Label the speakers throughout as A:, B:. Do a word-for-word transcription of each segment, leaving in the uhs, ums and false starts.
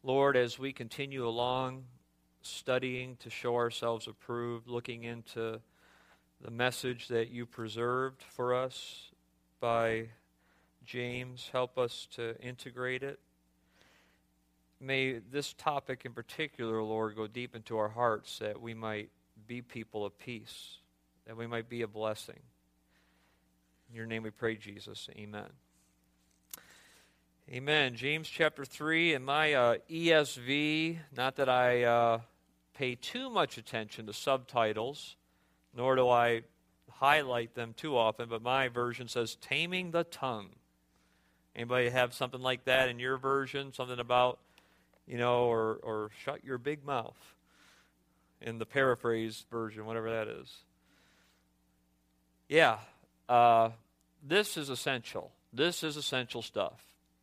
A: Lord, as we continue along studying to show ourselves approved, looking into the message that you preserved for us by James, help us to integrate it. May this topic in particular, Lord, go deep into our hearts that we might be people of peace, that we might be a blessing. In your name we pray, Jesus. Amen. Amen. James chapter three, in my uh, E S V, not that I uh, pay too much attention to subtitles, nor do I highlight them too often, but my version says, Taming the Tongue. Anybody have something like that in your version? Something about, you know, or, or shut your big mouth in the paraphrase version, whatever that is. Yeah, uh, this is essential. This is essential stuff.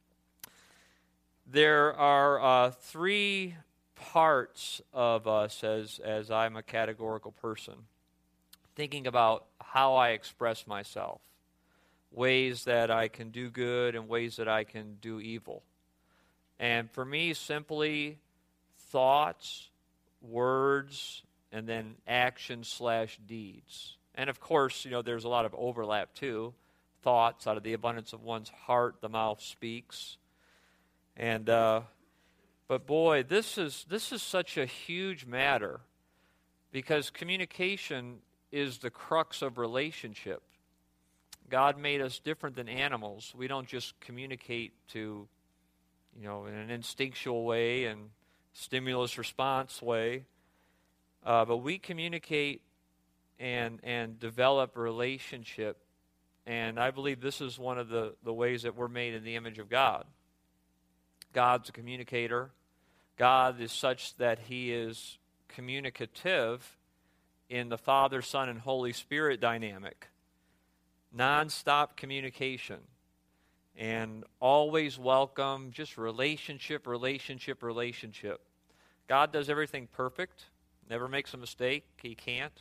A: There are uh, three parts of us as, as I'm a categorical person, thinking about how I express myself, ways that I can do good and ways that I can do evil. And for me, simply thoughts, words, and then action slash deeds. And of course, you know, there's a lot of overlap too. Thoughts, out of the abundance of one's heart, the mouth speaks. And uh, but boy, this is this is such a huge matter, because communication is the crux of relationship. God made us different than animals. We don't just communicate to, you know, in an instinctual way and stimulus response way, uh, but we communicate and and develop a relationship. And I believe this is one of the, the ways that we're made in the image of God. God's a communicator. God is such that he is communicative in the Father, Son, and Holy Spirit dynamic. Non-stop communication. And always welcome, just relationship, relationship, relationship. God does everything perfect. Never makes a mistake. He can't.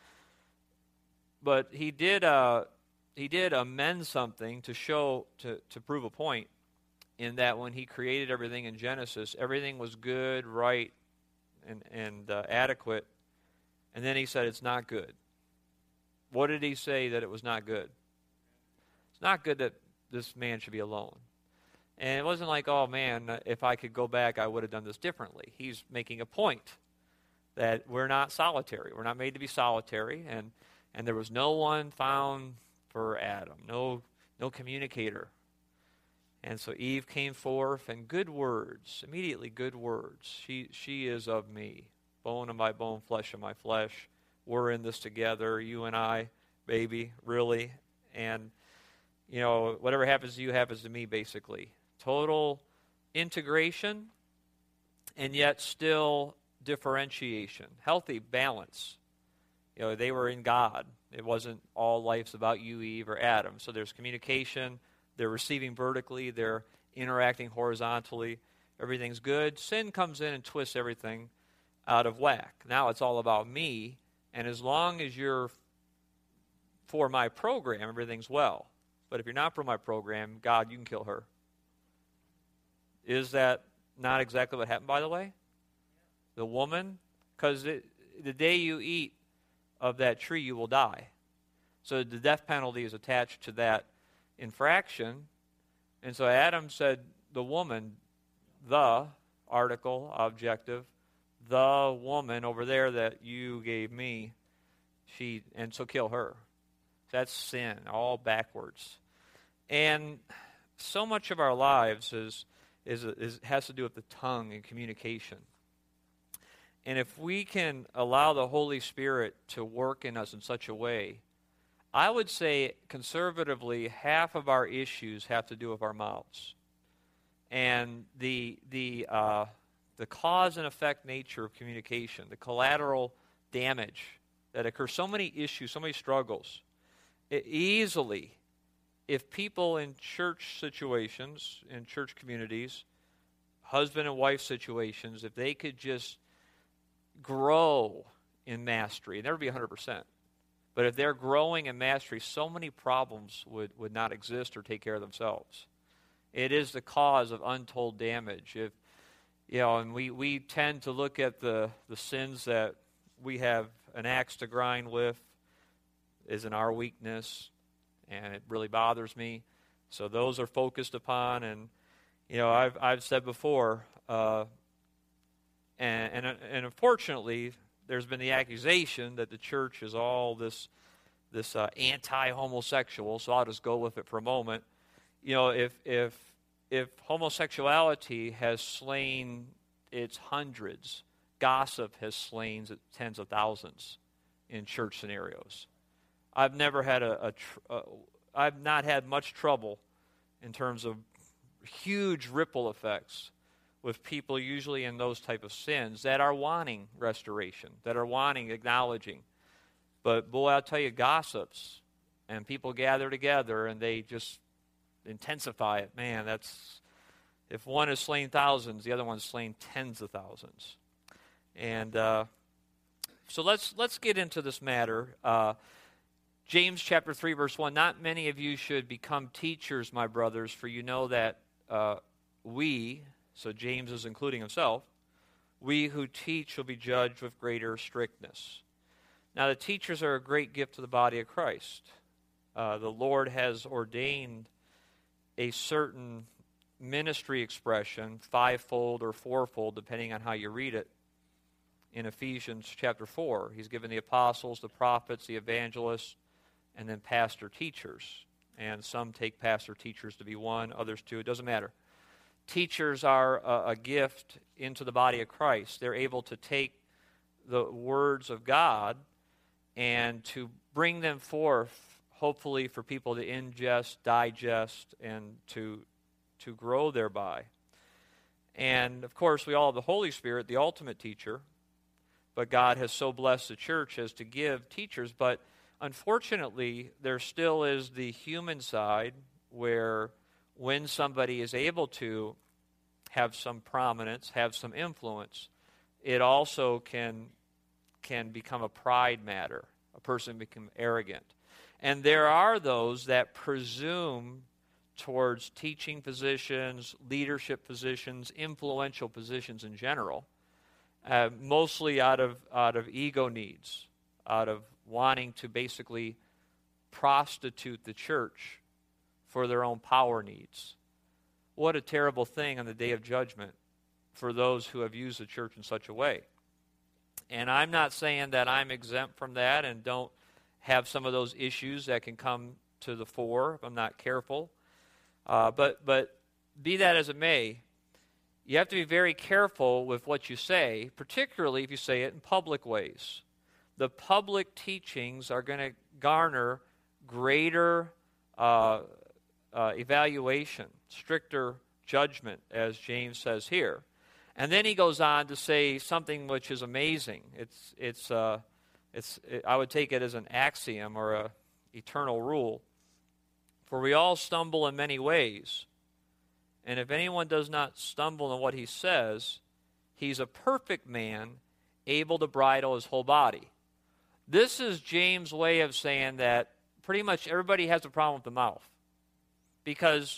A: But he did uh, he did amend something to show, to, to prove a point, in that when he created everything in Genesis, everything was good, right, and, and uh, adequate. And then he said it's not good. What did he say that it was not good? It's not good that this man should be alone. And it wasn't like, oh man, if I could go back, I would have done this differently. He's making a point that we're not solitary. We're not made to be solitary. And, and there was no one found for Adam, no, no communicator. And so Eve came forth, and good words, immediately good words. She she is of me, bone of my bone, flesh of my flesh. We're in this together, you and I, baby, really. And, you know, whatever happens to you happens to me, basically. Total integration, and yet still differentiation. Healthy balance. You know, they were in God. It wasn't all life's about you, Eve, or Adam. So there's communication. They're receiving vertically. They're interacting horizontally. Everything's good. Sin comes in and twists everything out of whack. Now it's all about me, and as long as you're for my program, everything's well. But if you're not for my program, God, you can kill her. Is that not exactly what happened, by the way? The woman? Because the day you eat of that tree, you will die. So the death penalty is attached to that infraction. And so Adam said, the woman, the article, objective, the woman over there that you gave me, she, and so kill her. That's sin, all backwards. And so much of our lives is, is, is has to do with the tongue and communication. And if we can allow the Holy Spirit to work in us in such a way, I would say conservatively half of our issues have to do with our mouths. And the the uh, the cause and effect nature of communication, the collateral damage that occurs, so many issues, so many struggles. It easily, if people in church situations, in church communities, husband and wife situations, if they could just grow in mastery, it'd never be one hundred percent. But if they're growing in mastery, so many problems would, would not exist or take care of themselves. It is the cause of untold damage. If You know, and we, we tend to look at the, the sins that we have an axe to grind with is in our weakness, and it really bothers me. So those are focused upon, and you know, I've I've said before, uh, and, and and unfortunately, there's been the accusation that the church is all this this uh, anti-homosexual. So I'll just go with it for a moment. You know, if if if homosexuality has slain its hundreds, gossip has slain its tens of thousands in church scenarios. I've never had a, a tr- uh, I've not had much trouble in terms of huge ripple effects with people usually in those type of sins that are wanting restoration, that are wanting acknowledging. But boy, I'll tell you, gossips and people gather together and they just intensify it. Man, that's, if one is slain thousands, the other one's slain tens of thousands. And uh, so let's let's get into this matter. Uh, James chapter three, verse one, not many of you should become teachers, my brothers, for you know that uh, we, so James is including himself, we who teach will be judged with greater strictness. Now the teachers are a great gift to the body of Christ. Uh, the Lord has ordained a certain ministry expression, fivefold or fourfold, depending on how you read it, in Ephesians chapter four. He's given the apostles, the prophets, the evangelists, and then pastor teachers. And some take pastor teachers to be one, others two. It doesn't matter. Teachers are a, a gift into the body of Christ. They're able to take the words of God and to bring them forth, hopefully for people to ingest, digest, and to, to grow thereby. And, of course, we all have the Holy Spirit, the ultimate teacher, but God has so blessed the church as to give teachers. But unfortunately, there still is the human side where when somebody is able to have some prominence, have some influence, it also can, can become a pride matter. A person become arrogant. And there are those that presume towards teaching positions, leadership positions, influential positions in general, uh, mostly out of out of ego needs, out of wanting to basically prostitute the church for their own power needs. What a terrible thing on the day of judgment for those who have used the church in such a way. And I'm not saying that I'm exempt from that and don't have some of those issues that can come to the fore if I'm not careful. Uh, but but be that as it may, you have to be very careful with what you say, particularly if you say it in public ways. The public teachings are going to garner greater uh, uh, evaluation, stricter judgment, as James says here. And then he goes on to say something which is amazing. It's it's uh, it's it, I would take it as an axiom or a eternal rule. For we all stumble in many ways. And if anyone does not stumble in what he says, he's a perfect man, able to bridle his whole body. This is James' way of saying that pretty much everybody has a problem with the mouth. Because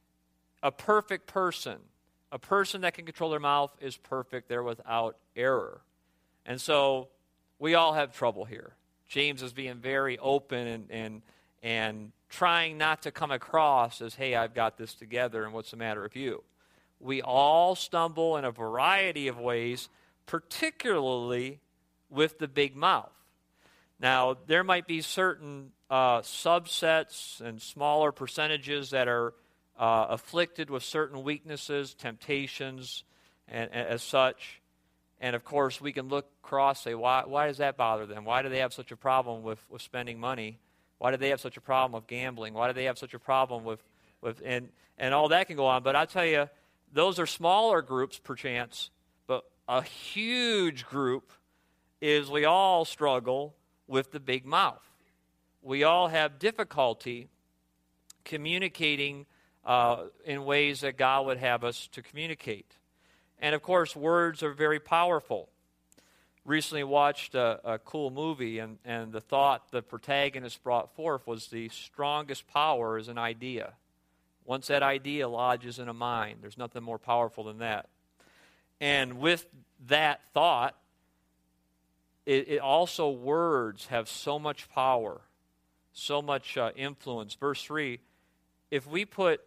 A: a perfect person, a person that can control their mouth is perfect. They're without error. And so we all have trouble here. James is being very open and and, and trying not to come across as, hey, I've got this together, and what's the matter with you? We all stumble in a variety of ways, particularly with the big mouth. Now, there might be certain uh, subsets and smaller percentages that are uh, afflicted with certain weaknesses, temptations, and, and as such. And, of course, we can look across and say, why, why does that bother them? Why do they have such a problem with, with spending money? Why do they have such a problem with gambling? Why do they have such a problem with, with and, and all that can go on. But I tell you, those are smaller groups, perchance, but a huge group is we all struggle with the big mouth. We all have difficulty communicating uh, in ways that God would have us to communicate. And, of course, words are very powerful. Recently watched a, a cool movie, and, and the thought the protagonist brought forth was the strongest power is an idea. Once that idea lodges in a mind, there's nothing more powerful than that. And with that thought, it, it also words have so much power, so much uh, influence. Verse three, if we put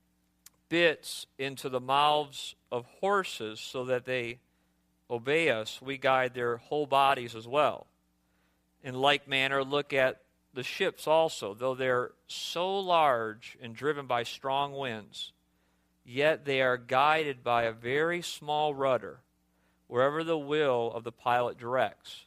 A: bits into the mouths of horses so that they obey us, we guide their whole bodies as well. In like manner, look at the ships also. Though they're so large and driven by strong winds, yet they are guided by a very small rudder, wherever the will of the pilot directs.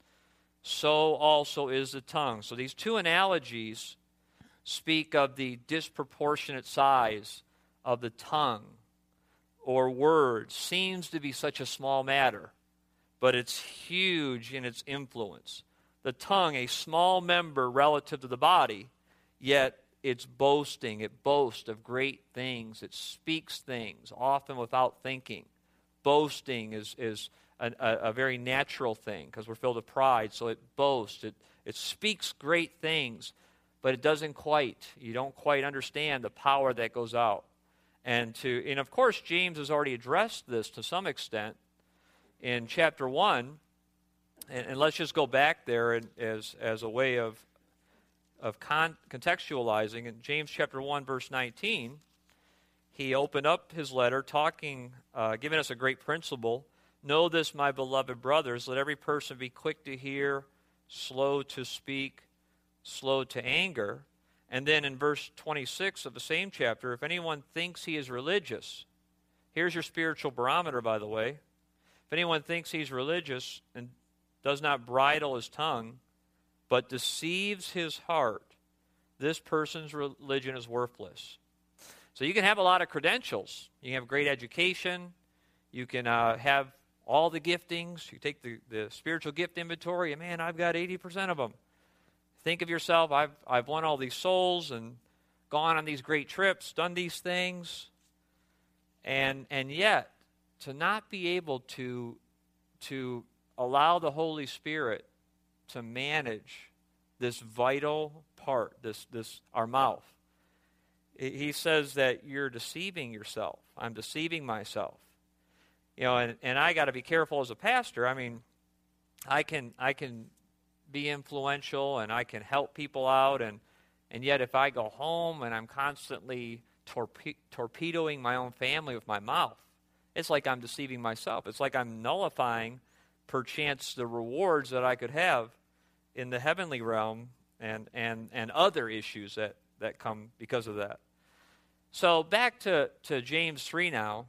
A: So also is the tongue. So these two analogies speak of the disproportionate size of the tongue or word. Seems to be such a small matter, but it's huge in its influence. The tongue, a small member relative to the body, yet it's boasting. It boasts of great things. It speaks things, often without thinking. Boasting is, is a, a, a very natural thing because we're filled with pride, so it boasts. It, it speaks great things, but it doesn't quite. You don't quite understand the power that goes out. And to and of course, James has already addressed this to some extent in chapter one. And, and let's just go back there and, as as a way of of con- contextualizing. In James chapter one, verse nineteen, he opened up his letter, talking, uh, giving us a great principle. Know this, my beloved brothers, let every person be quick to hear, slow to speak, slow to anger. And then in verse twenty-six of the same chapter, if anyone thinks he is religious, here's your spiritual barometer, by the way. If anyone thinks he's religious and does not bridle his tongue, but deceives his heart, this person's religion is worthless. So you can have a lot of credentials. You can have great education. You can uh, have all the giftings. You take the, the spiritual gift inventory, and man, I've got eighty percent of them. Think of yourself, I've, I've won all these souls and gone on these great trips, done these things, and and yet to not be able to, to allow the Holy Spirit to manage this vital part, this this our mouth. He says that you're deceiving yourself. I'm deceiving myself. You know, and, and I got to be careful as a pastor. I mean, I can I can be influential and I can help people out, and and yet if I go home and I'm constantly torpe- torpedoing my own family with my mouth, it's like I'm deceiving myself. It's like I'm nullifying, perchance, the rewards that I could have in the heavenly realm and and, and other issues that, that come because of that. So back to, to James three now.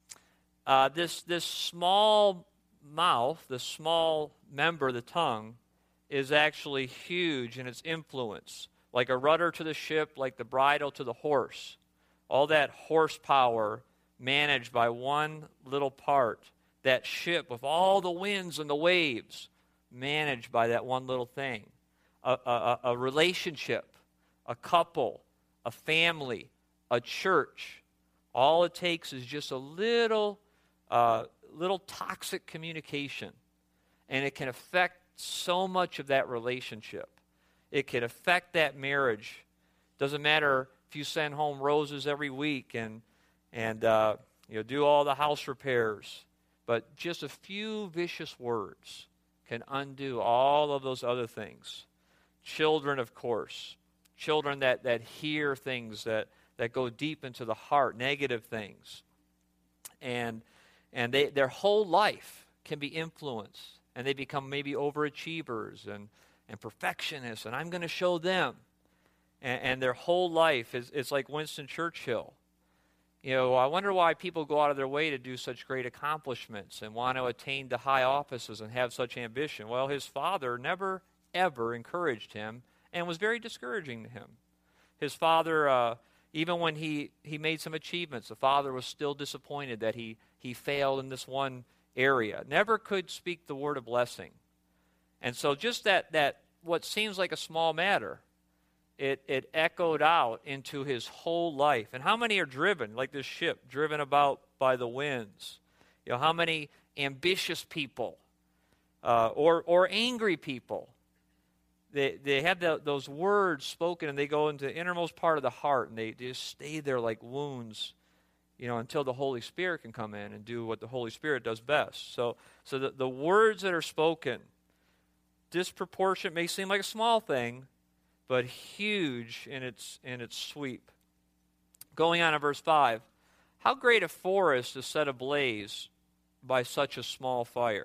A: Uh, this this small mouth, this small member, the tongue, is actually huge in its influence. Like a rudder to the ship, like the bridle to the horse. All that horsepower managed by one little part. That ship with all the winds and the waves managed by that one little thing. A, a, a relationship, a couple, a family, a church. All it takes is just a little, uh, little toxic communication, and it can affect so much of that relationship. It can affect that marriage. Doesn't matter if you send home roses every week and and uh, you know do all the house repairs, but just a few vicious words can undo all of those other things. Children, of course, children that, that hear things that, that go deep into the heart, negative things, and and they their whole life can be influenced. And they become maybe overachievers and, and perfectionists, and I'm going to show them. And, and their whole life is it's like Winston Churchill. You know, I wonder why people go out of their way to do such great accomplishments and want to attain to high offices and have such ambition. Well, his father never, ever encouraged him and was very discouraging to him. His father, uh, even when he, he made some achievements, the father was still disappointed that he, he failed in this one area. Never could speak the word of blessing. And so just that, that what seems like a small matter, it, it echoed out into his whole life. And how many are driven, like this ship, driven about by the winds? You know, how many ambitious people uh, or, or angry people, they, they have the, those words spoken and they go into the innermost part of the heart and they just stay there like wounds, you know, until the Holy Spirit can come in and do what the Holy Spirit does best. So, so the, the words that are spoken, disproportionate, may seem like a small thing, but huge in its in its sweep. Going on to verse five, how great a forest is set ablaze by such a small fire.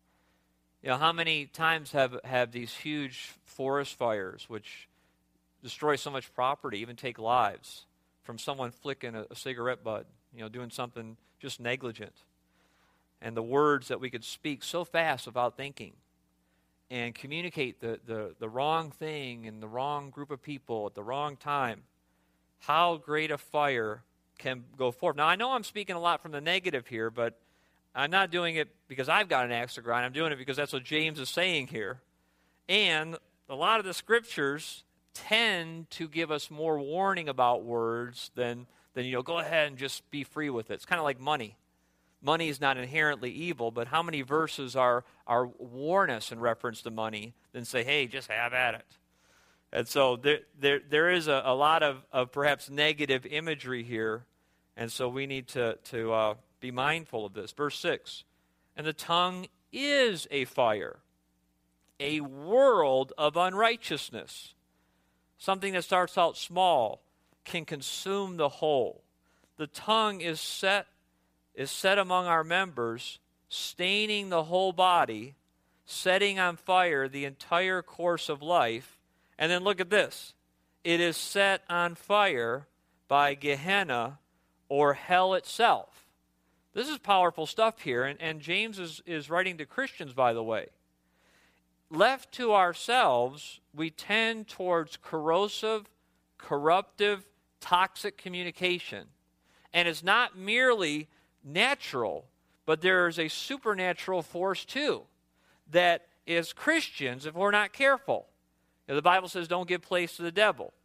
A: You know, how many times have, have these huge forest fires, which destroy so much property, even take lives, from someone flicking a, a cigarette butt, you know, doing something just negligent. And the words that we could speak so fast without thinking and communicate the, the, the wrong thing in the wrong group of people at the wrong time. How great a fire can go forth. Now, I know I'm speaking a lot from the negative here, but I'm not doing it because I've got an axe to grind. I'm doing it because that's what James is saying here. And a lot of the scriptures tend to give us more warning about words than, than, you know, go ahead and just be free with it. It's kind of like money. Money is not inherently evil, but how many verses are, are warn us in reference to money than say, hey, just have at it? And so there there, there is a, a lot of, of perhaps negative imagery here, and so we need to, to uh, be mindful of this. Verse six, and the tongue is a fire, a world of unrighteousness. Something that starts out small can consume the whole. The tongue is set is set among our members, staining the whole body, setting on fire the entire course of life. And then look at this. It is set on fire by Gehenna, or hell itself. This is powerful stuff here, and, and James is, is writing to Christians, by the way. Left to ourselves, we tend towards corrosive, corruptive, toxic communication. And it's not merely natural, but there is a supernatural force too that is Christians, if we're not careful. You know, the Bible says don't give place to the devil.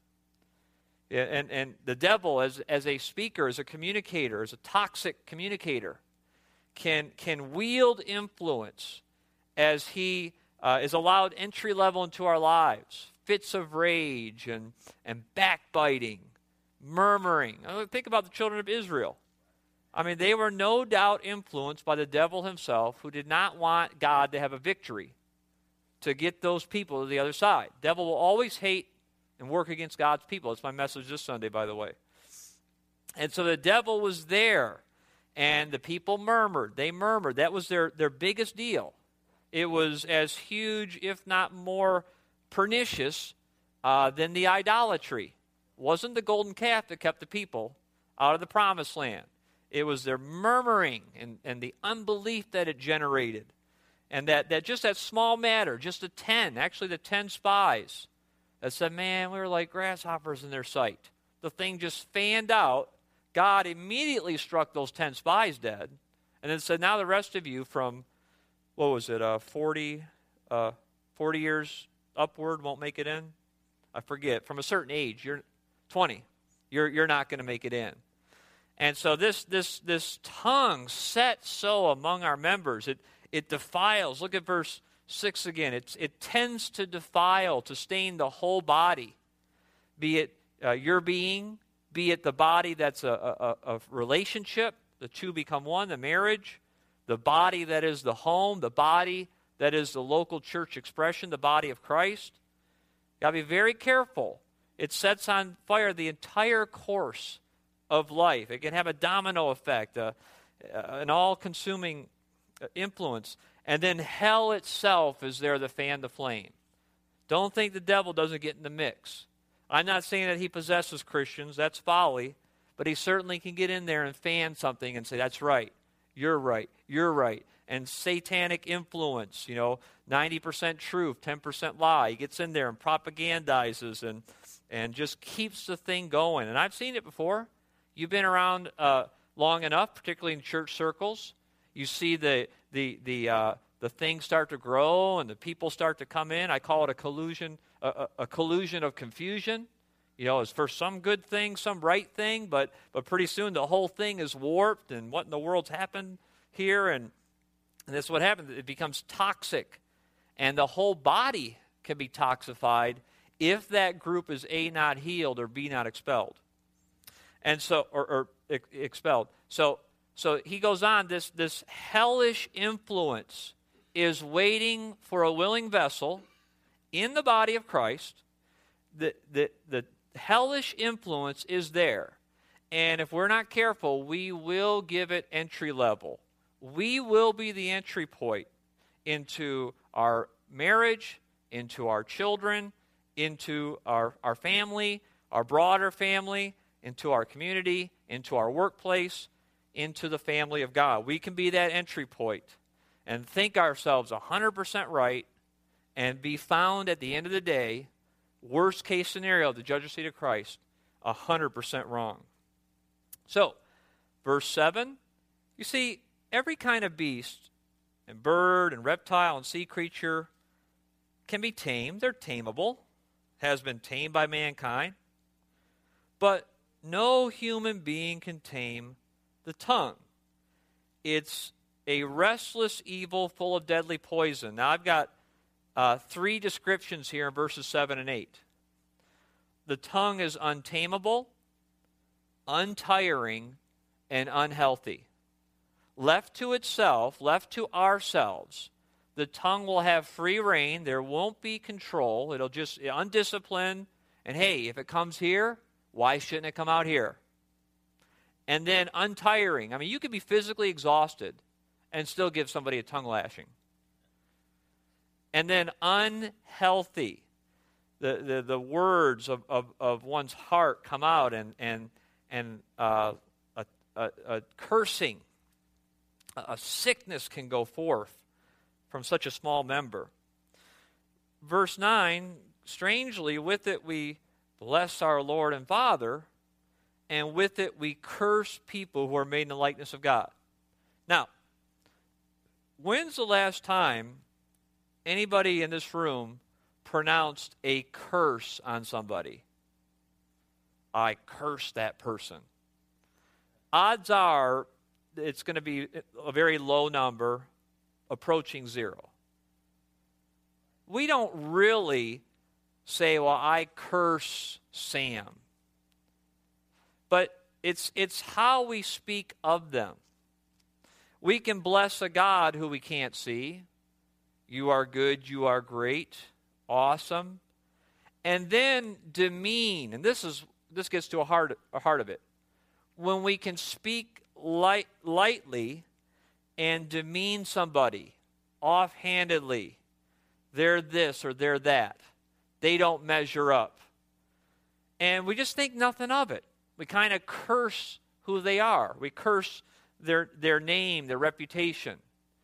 A: And, and the devil, as, as a speaker, as a communicator, as a toxic communicator, can, can wield influence as he uh, is allowed entry level into our lives. Fits of rage and, and backbiting, murmuring. I mean, think about the children of Israel. I mean, they were no doubt influenced by the devil himself, who did not want God to have a victory to get those people to the other side. The devil will always hate and work against God's people. That's my message this Sunday, by the way. And so the devil was there, and the people murmured. They murmured. That was their, their biggest deal. It was as huge, if not more pernicious, uh, than the idolatry. It wasn't the golden calf that kept the people out of the promised land. It was their murmuring and, and the unbelief that it generated. And that, that just that small matter, just the ten, actually the ten spies that said, man, we were like grasshoppers in their sight. The thing just fanned out. God immediately struck those ten spies dead, and then said, now the rest of you from, what was it, uh, forty, uh, forty years upward won't make it in? I forget. From a certain age, you're twenty, you're, you're not going to make it in. And so this this this tongue set so among our members, it it defiles. Look at verse six again. It's, it tends to defile, to stain the whole body, be it uh, your being, be it the body that's a, a, a relationship, the two become one, the marriage, the body that is the home, the body that is the local church expression, the body of Christ. You've got to be very careful. It sets on fire the entire course of life. It can have a domino effect, uh, uh, an all-consuming influence. And then hell itself is there to fan the flame. Don't think the devil doesn't get in the mix. I'm not saying that he possesses Christians. That's folly. But he certainly can get in there and fan something and say, that's right, you're right, you're right. And satanic influence, you know, ninety percent truth, ten percent lie. He gets in there and propagandizes and, and just keeps the thing going. And I've seen it before. You've been around uh, long enough, particularly in church circles. You see the the the uh, the things start to grow and the people start to come in. I call it a collusion, a, a, a collusion of confusion. You know, it's for some good thing, some right thing, but but pretty soon the whole thing is warped. And what in the world's happened here? And, and that's what happens. It becomes toxic, and the whole body can be toxified if that group is A, not healed, or B, not expelled. And so, or, or ex- expelled. So, so he goes on, this, this hellish influence is waiting for a willing vessel in the body of Christ. The, the, the hellish influence is there. And if we're not careful, we will give it entry level. We will be the entry point into our marriage, into our children, into our, our family, our broader family, into our community, into our workplace, into the family of God. We can be that entry point and think ourselves one hundred percent right and be found at the end of the day, worst case scenario, the judgment seat of Christ, one hundred percent wrong. So, verse seven, you see, every kind of beast and bird and reptile and sea creature can be tamed. They're tameable, has been tamed by mankind. But no human being can tame the tongue. It's a restless evil full of deadly poison. Now, I've got uh, three descriptions here in verses seven and eight. The tongue is untamable, untiring, and unhealthy. Left to itself, left to ourselves, the tongue will have free rein. There won't be control. It'll just undisciplined. And hey, if it comes here, why shouldn't it come out here? And then untiring. I mean, you could be physically exhausted and still give somebody a tongue lashing. And then unhealthy. The, the, the words of, of, of one's heart come out and, and, and uh, a, a, a cursing, a sickness can go forth from such a small member. Verse nine, strangely, with it we bless our Lord and Father, and with it we curse people who are made in the likeness of God. Now, when's the last time anybody in this room pronounced a curse on somebody? I curse that person. Odds are it's going to be a very low number, approaching zero. We don't really say, well, I curse Sam. But it's it's how we speak of them. We can bless a God who we can't see. You are good, you are great, awesome. And then demean, and this is this gets to a heart, a heart of it. When we can speak light, lightly and demean somebody offhandedly, they're this or they're that. They don't measure up. And we just think nothing of it. We kind of curse who they are. We curse their, their name, their reputation.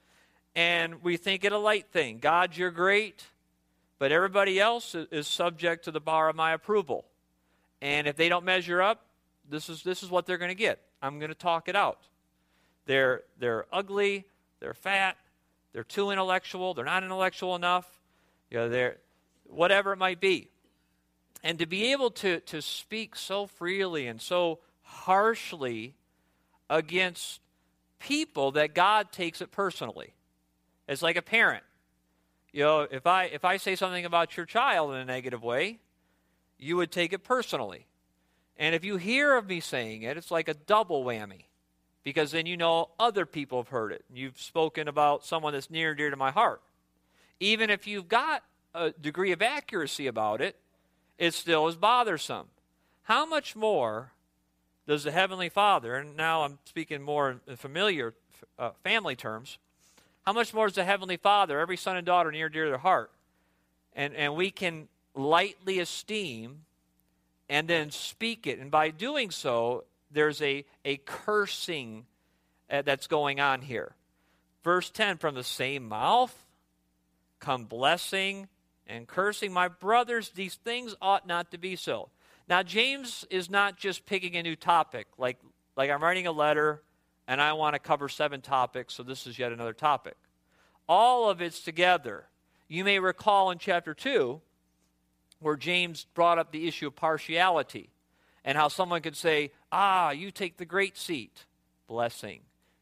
A: And we think it a light thing. God, you're great, but everybody else is subject to the bar of my approval. And if they don't measure up, this is this is what they're going to get. I'm going to talk it out. They're they're ugly, they're fat, they're too intellectual, they're not intellectual enough, you know, they're whatever it might be. And to be able to, to speak so freely and so harshly against people that God takes it personally. It's like a parent. You know, if I if I say something about your child in a negative way, you would take it personally. And if you hear of me saying it, it's like a double whammy. Because then you know other people have heard it. You've spoken about someone that's near and dear to my heart. Even if you've got a degree of accuracy about it, it still is bothersome. How much more does the Heavenly Father, and now I'm speaking more in familiar uh, family terms, how much more is the Heavenly Father, every son and daughter near and dear to their heart, and, and we can lightly esteem and then speak it. And by doing so, there's a, a cursing uh, that's going on here. Verse ten, from the same mouth come blessing and cursing. My brothers, these things ought not to be so. Now, James is not just picking a new topic, like, like I'm writing a letter and I want to cover seven topics, so this is yet another topic. All of it's together. You may recall in chapter two, where James brought up the issue of partiality and how someone could say, ah, you take the great seat, blessing.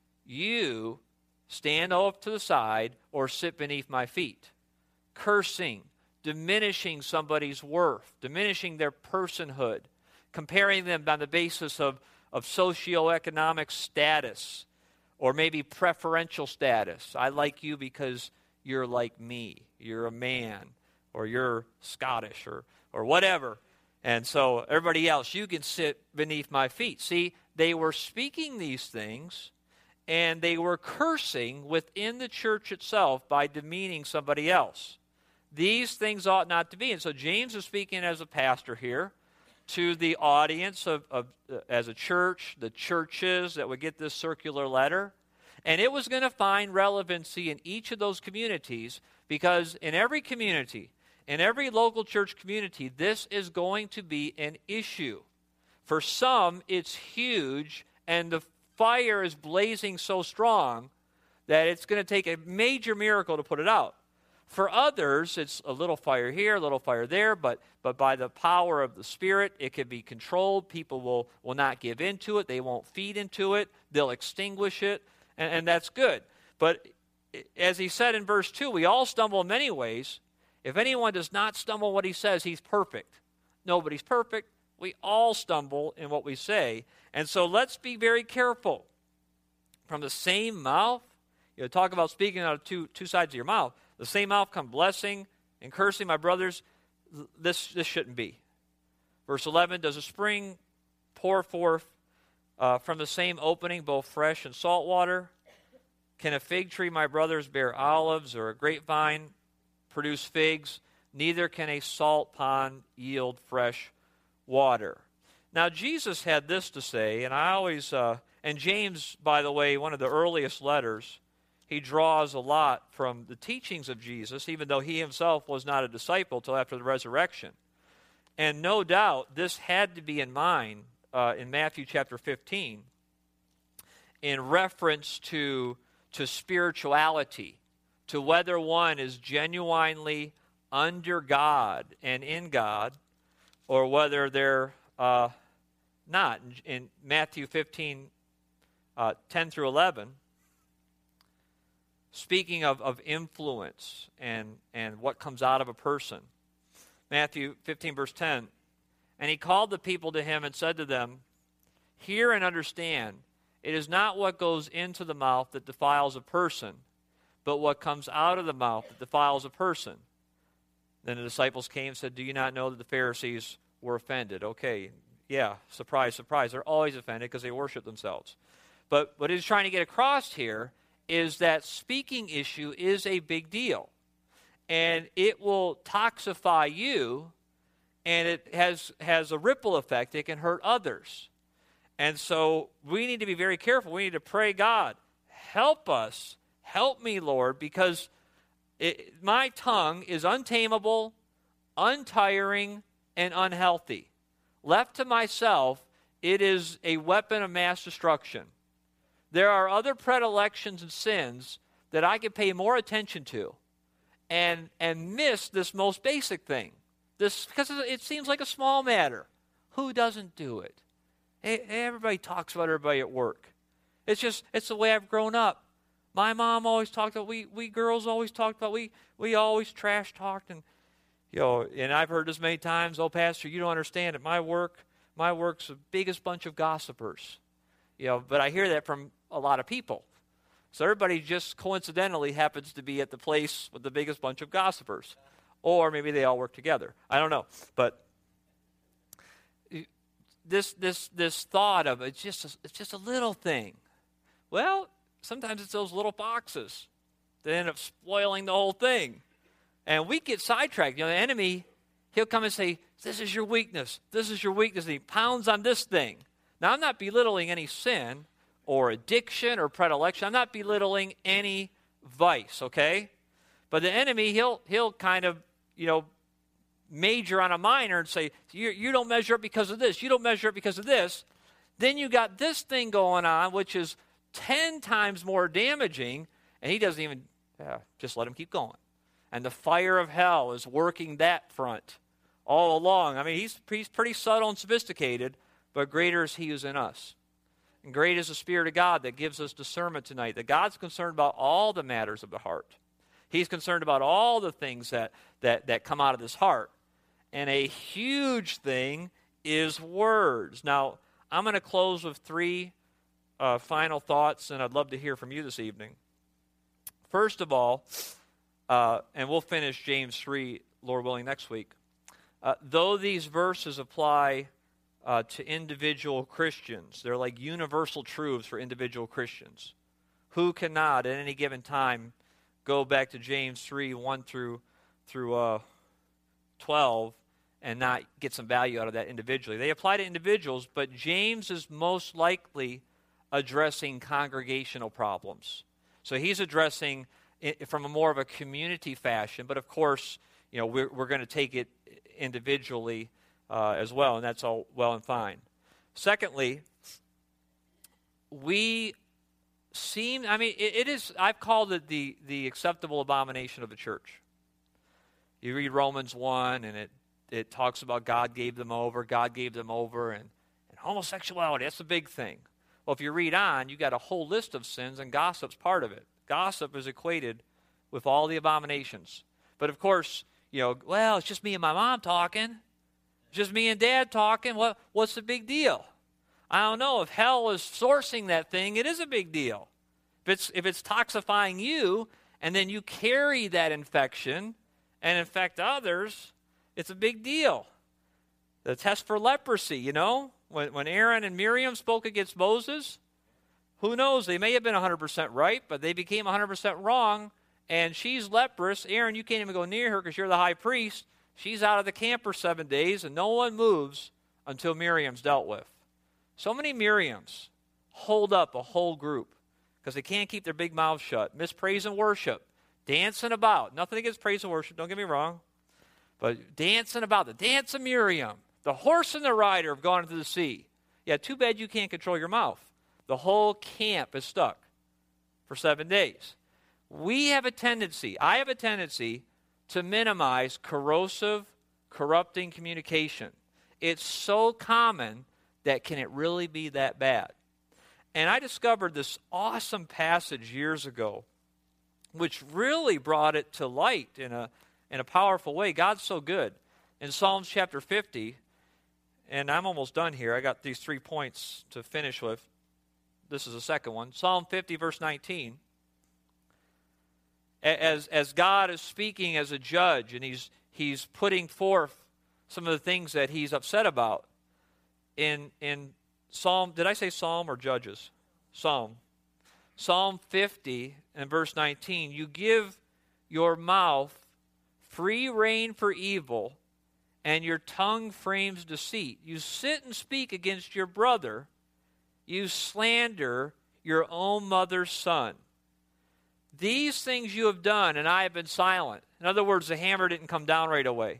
A: You stand off to the side or sit beneath my feet. Cursing, diminishing somebody's worth, diminishing their personhood, comparing them on the basis of, of socioeconomic status, or maybe preferential status. I like you because you're like me. You're a man, or you're Scottish, or or whatever. And so everybody else, you can sit beneath my feet. See, they were speaking these things, and they were cursing within the church itself by demeaning somebody else. These things ought not to be. And so James is speaking as a pastor here to the audience of, of uh, as a church, the churches that would get this circular letter. And it was going to find relevancy in each of those communities, because in every community, in every local church community, this is going to be an issue. For some, it's huge, and the fire is blazing so strong that it's going to take a major miracle to put it out. For others, it's a little fire here, a little fire there, but but by the power of the Spirit, it can be controlled. People will, will not give into it. They won't feed into it. They'll extinguish it, and, and that's good. But as he said in verse two, we all stumble in many ways. If anyone does not stumble in what he says, he's perfect. Nobody's perfect. We all stumble in what we say. And so let's be very careful. From the same mouth, you know, talk about speaking out of two, two sides of your mouth. The same mouth come blessing and cursing, my brothers. This, this shouldn't be. Verse eleven, does a spring pour forth uh, from the same opening both fresh and salt water? Can a fig tree, my brothers, bear olives, or a grapevine produce figs? Neither can a salt pond yield fresh water. Now, Jesus had this to say, and I always, uh, and James, by the way, one of the earliest letters, he draws a lot from the teachings of Jesus, even though he himself was not a disciple till after the resurrection. And no doubt, this had to be in mind uh, in Matthew chapter fifteen, in reference to, to spirituality, to whether one is genuinely under God and in God, or whether they're uh, not. In, in Matthew fifteen, uh, ten through eleven, speaking of, of influence and, and what comes out of a person. Matthew fifteen, verse ten, and he called the people to him and said to them, hear and understand, it is not what goes into the mouth that defiles a person, but what comes out of the mouth that defiles a person. Then the disciples came and said, do you not know that the Pharisees were offended? Okay, yeah, surprise, surprise. They're always offended because they worship themselves. But what he's trying to get across here is that speaking issue is a big deal. And it will toxify you, and it has, has a ripple effect. It can hurt others. And so we need to be very careful. We need to pray, God, help us. Help me, Lord, because it, my tongue is untamable, untiring, and unhealthy. Left to myself, it is a weapon of mass destruction. There are other predilections and sins that I could pay more attention to and, and miss this most basic thing. This, because it seems like a small matter. Who doesn't do it? Everybody talks about everybody at work. It's just, it's the way I've grown up. My mom always talked about, we we girls always talked about, we we always trash talked, and you know, and I've heard this many times, oh, Pastor, you don't understand it. My work, my work's the biggest bunch of gossipers. You know, but I hear that from a lot of people. So everybody just coincidentally happens to be at the place with the biggest bunch of gossipers. Or maybe they all work together. I don't know. But this this this thought of it's just a, it's just a little thing. Well, sometimes it's those little foxes that end up spoiling the whole thing. And we get sidetracked. You know, the enemy, he'll come and say, this is your weakness. This is your weakness. And he pounds on this thing. Now, I'm not belittling any sin or addiction or predilection. I'm not belittling any vice, okay? But the enemy, he'll he'll kind of, you know, major on a minor and say, you, you don't measure up because of this. You don't measure up because of this. Then you got this thing going on, which is ten times more damaging, and he doesn't even, yeah, just let him keep going. And the fire of hell is working that front all along. I mean, he's, he's pretty subtle and sophisticated, but greater is he who's in us. And great is the Spirit of God that gives us discernment tonight, that God's concerned about all the matters of the heart. He's concerned about all the things that, that, that come out of this heart. And a huge thing is words. Now, I'm going to close with three uh, final thoughts, and I'd love to hear from you this evening. First of all, uh, and we'll finish James three, Lord willing, next week. Uh, though these verses apply uh, to individual Christians, they're like universal truths for individual Christians. Who cannot at any given time go back to James three, one through through uh, twelve and not get some value out of that individually? They apply to individuals, but James is most likely addressing congregational problems. So he's addressing it from a more of a community fashion, but of course, you know, we're, we're going to take it individually uh, as well, and that's all well and fine. Secondly, we seem, I mean, it, it is, I've called it the, the acceptable abomination of the church. You read Romans one, and it, it talks about God gave them over, God gave them over, and, and homosexuality, that's a big thing. Well, if you read on, you got a whole list of sins, and gossip's part of it. Gossip is equated with all the abominations. But of course, you know, well, it's just me and my mom talking. It's just me and dad talking. What, what's the big deal? I don't know. If hell is sourcing that thing, it is a big deal. If it's, if it's toxifying you, and then you carry that infection and infect others, it's a big deal. The test for leprosy, you know, when, when Aaron and Miriam spoke against Moses, who knows? They may have been one hundred percent right, but they became one hundred percent wrong, and she's leprous. Aaron, you can't even go near her because you're the high priest. She's out of the camp for seven days, and no one moves until Miriam's dealt with. So many Miriams hold up a whole group because they can't keep their big mouths shut. Miss praise and worship, dancing about. Nothing against praise and worship, don't get me wrong. But dancing about, the dance of Miriam. The horse and the rider have gone into the sea. Yeah, too bad you can't control your mouth. The whole camp is stuck for seven days. We have a tendency, I have a tendency to minimize corrosive, corrupting communication. It's so common that can it really be that bad? And I discovered this awesome passage years ago, which really brought it to light in a, in a powerful way. God's so good. In Psalms chapter fifty, and I'm almost done here. I got these three points to finish with. This is the second one. Psalm fifty, verse nineteen. As, as God is speaking as a judge, and he's, he's putting forth some of the things that he's upset about. In, in Psalm, did I say Psalm or Judges? Psalm. Psalm fifty and verse nineteen. You give your mouth free rein for evil, and your tongue frames deceit. You sit and speak against your brother. You slander your own mother's son. These things you have done, and I have been silent. In other words, the hammer didn't come down right away.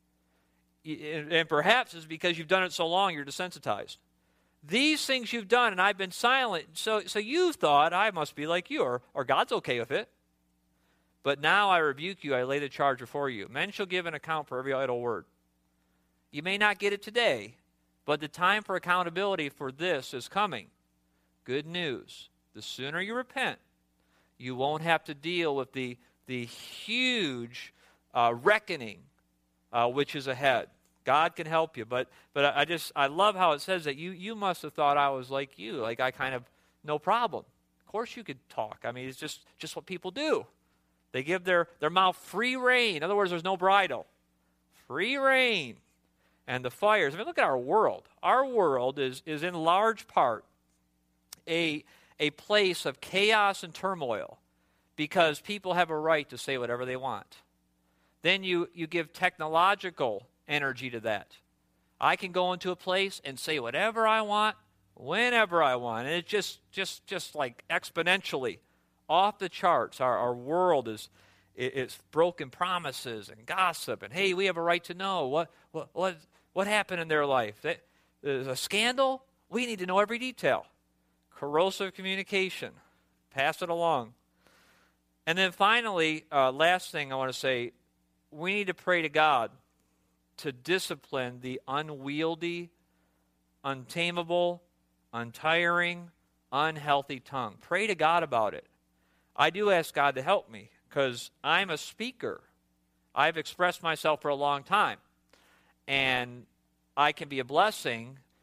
A: And perhaps it's because you've done it so long, you're desensitized. These things you've done, and I've been silent. So, so you've thought, I must be like you, or, or God's okay with it. But now I rebuke you, I lay the charge before you. Men shall give an account for every idle word. You may not get it today, but the time for accountability for this is coming. Good news. The sooner you repent, you won't have to deal with the, the huge uh, reckoning uh, which is ahead. God can help you, but but I just I love how it says that you you must have thought I was like you, like I kind of no problem. Of course you could talk. I mean, it's just just what people do. They give their, their mouth free rein. In other words, there's no bridle. Free rein. And the fires. I mean, look at our world. Our world is, is in large part a, a place of chaos and turmoil because people have a right to say whatever they want. Then you, you give technological energy to that. I can go into a place and say whatever I want, whenever I want. And it's just, just, just like exponentially off the charts. Our, our world is it's broken promises and gossip. And, hey, we have a right to know what what what, what happened in their life. There's a scandal. We need to know every detail. Corrosive communication. Pass it along. And then finally, uh, last thing I want to say, we need to pray to God to discipline the unwieldy, untamable, untiring, unhealthy tongue. Pray to God about it. I do ask God to help me because I'm a speaker. I've expressed myself for a long time. And I can be a blessing,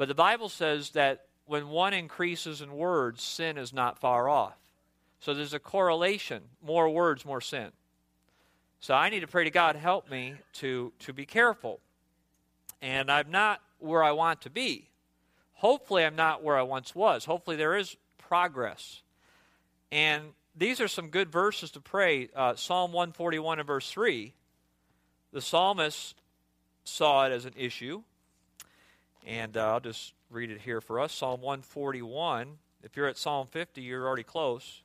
A: But the Bible says that when one increases in words, sin is not far off. So there's a correlation. More words, more sin. So I need to pray to God, help me to, to be careful. And I'm not where I want to be. Hopefully I'm not where I once was. Hopefully there is progress. And these are some good verses to pray. Uh, Psalm one forty-one and verse three. The psalmist saw it as an issue. And uh, I'll just read it here for us. Psalm one forty-one. If you're at Psalm fifty, you're already close.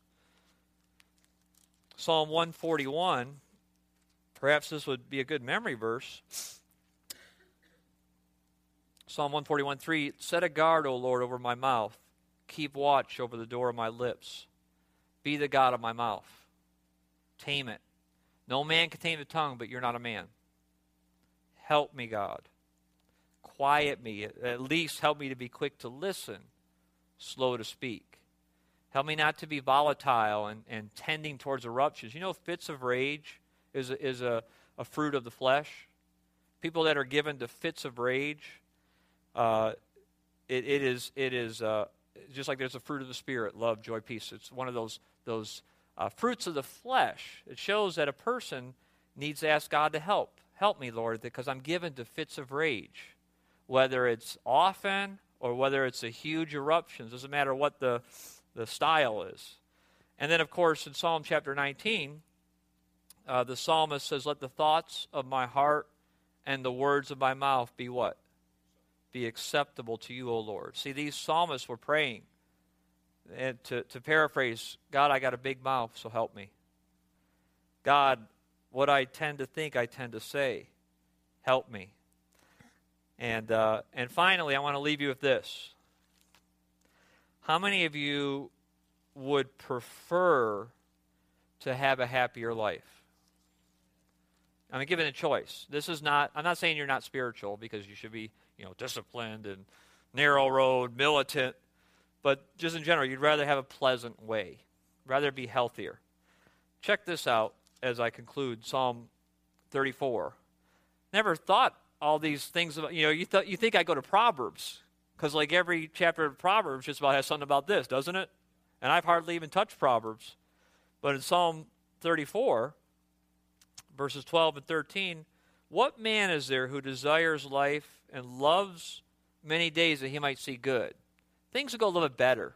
A: Psalm one forty-one. Perhaps this would be a good memory verse. Psalm one forty-one, three. Set a guard, O Lord, over my mouth. Keep watch over the door of my lips. Be the God of my mouth. Tame it. No man can tame the tongue, but you're not a man. Help me, God. Quiet me. At least help me to be quick to listen, slow to speak. Help me not to be volatile and, and tending towards eruptions. You know, fits of rage is a, is a, a fruit of the flesh. People that are given to fits of rage, uh, it, it is it is uh, just like there's a fruit of the Spirit, love, joy, peace. It's one of those those uh, fruits of the flesh. It shows that a person needs to ask God to help. Help me, Lord, because I'm given to fits of rage. Whether it's often or whether it's a huge eruption, doesn't matter what the, the style is. And then, of course, in Psalm chapter nineteen, uh, the psalmist says, let the thoughts of my heart and the words of my mouth be what? Be acceptable to you, O Lord. See, these psalmists were praying. And to, to paraphrase, God, I got a big mouth, so help me. God, what I tend to think, I tend to say. Help me. And uh, and finally, I want to leave you with this. How many of you would prefer to have a happier life? I mean, given a choice. This is not, I'm not saying you're not spiritual because you should be, you know, disciplined and narrow road, militant. But just in general, you'd rather have a pleasant way. Rather be healthier. Check this out as I conclude Psalm thirty-four. Never thought all these things about, you know, you thought you think I go to Proverbs because like every chapter of Proverbs just about has something about this, doesn't it? And I've hardly even touched Proverbs. But in Psalm thirty-four, verses twelve and thirteen, what man is there who desires life and loves many days that he might see good? Things will go a little bit better.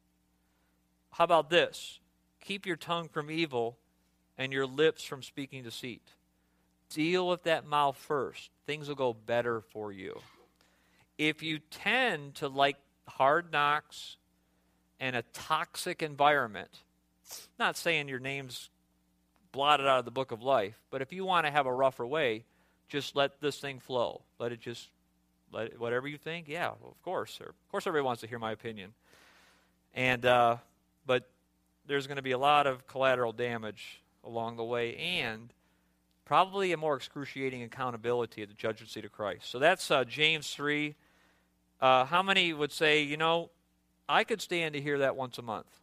A: How about this? Keep your tongue from evil and your lips from speaking deceit. Deal with that mouth first. Things will go better for you. If you tend to like hard knocks and a toxic environment, not saying your name's blotted out of the book of life, but if you want to have a rougher way, just let this thing flow. Let it just, let it, whatever you think, yeah, well, of course. Sir. Of course everybody wants to hear my opinion. And, uh, but there's going to be a lot of collateral damage along the way and probably a more excruciating accountability at the judgment seat of Christ. So that's uh, James three. Uh, how many would say, you know, I could stand to hear that once a month?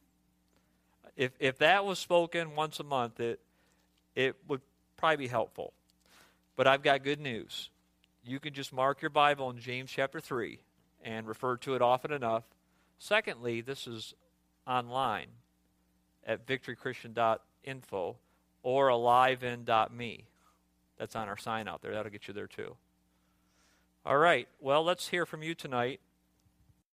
A: If if that was spoken once a month, it it would probably be helpful. But I've got good news. You can just mark your Bible in James chapter three and refer to it often enough. Secondly, this is online at victory christian dot info or alive in dot me. That's on our sign out there. That'll get you there too. All right. Well, let's hear from you tonight.